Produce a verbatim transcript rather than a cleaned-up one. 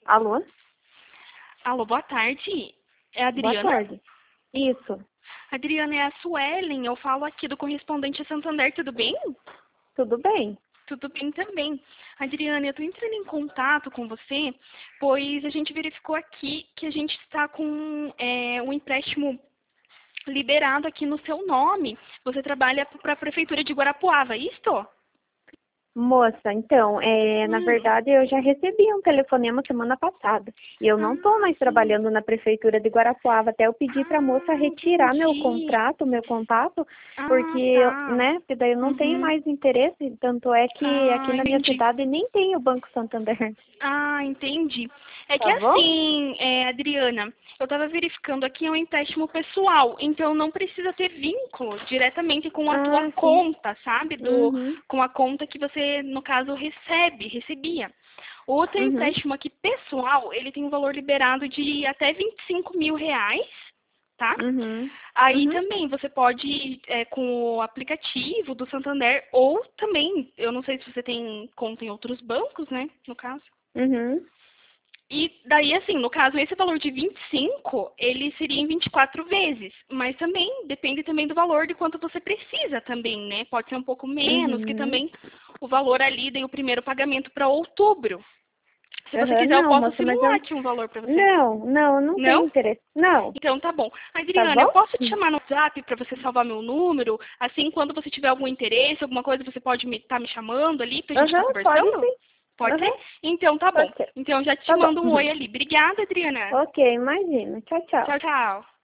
Alô? Alô, boa tarde. É a Boa Adriana? tarde. Isso. Adriana, é a Suelen. Eu falo aqui do correspondente Santander, tudo bem? Tudo bem? Tudo bem também. Adriana, eu estou entrando em contato com você, pois a gente verificou aqui que a gente está com é, um empréstimo liberado aqui no seu nome. Você trabalha para a Prefeitura de Guarapuava, é isto? Moça, então, é, na Hum. verdade eu já recebi um telefonema semana passada. E eu não estou Ah, mais sim. trabalhando na Prefeitura de Guarapuava. Até eu pedi para a moça Ah, retirar meu entendi. contrato, meu contato, Ah, porque, tá. né, porque daí eu não tenho Uhum. mais interesse. Tanto é que aqui Ah, na minha entendi. cidade nem tem o Banco Santander. Ah, entendi. É que Tá bom? assim, é, Adriana, eu estava verificando aqui é um empréstimo pessoal, então não precisa ter vínculo diretamente com a tua Ah, sim. conta, sabe? Do, Uhum. com a conta que você, no caso, recebe, recebia. Outro Uhum. empréstimo aqui pessoal, ele tem um valor liberado de até vinte e cinco mil reais, tá? Uhum. Aí Uhum. também você pode ir é, com o aplicativo do Santander, ou também, eu não sei se você tem conta em outros bancos, né? No caso. Uhum. E daí, assim, no caso, esse valor de vinte e cinco, ele seria em vinte e quatro vezes. Mas também, depende também do valor de quanto você precisa também, né? Pode ser um pouco menos, que Uhum. também o valor ali tem o primeiro pagamento para outubro. Se você Uhum. quiser, eu Não, posso moça, mas simular eu... aqui um valor para você. Não, não, não Não? tenho interesse. Não. Então tá bom. Tá Adriana, eu bom? posso te chamar no WhatsApp para você salvar meu número? Assim, quando você tiver algum interesse, alguma coisa, você pode estar me, tá me chamando ali pra gente estar Aham, pode conversando? sim. Pode ser? Aham, Então tá bom. pode ser. Então já te Tá bom. mando um oi ali. Obrigada, Adriana. Ok, imagina. Tchau, tchau. Tchau, tchau.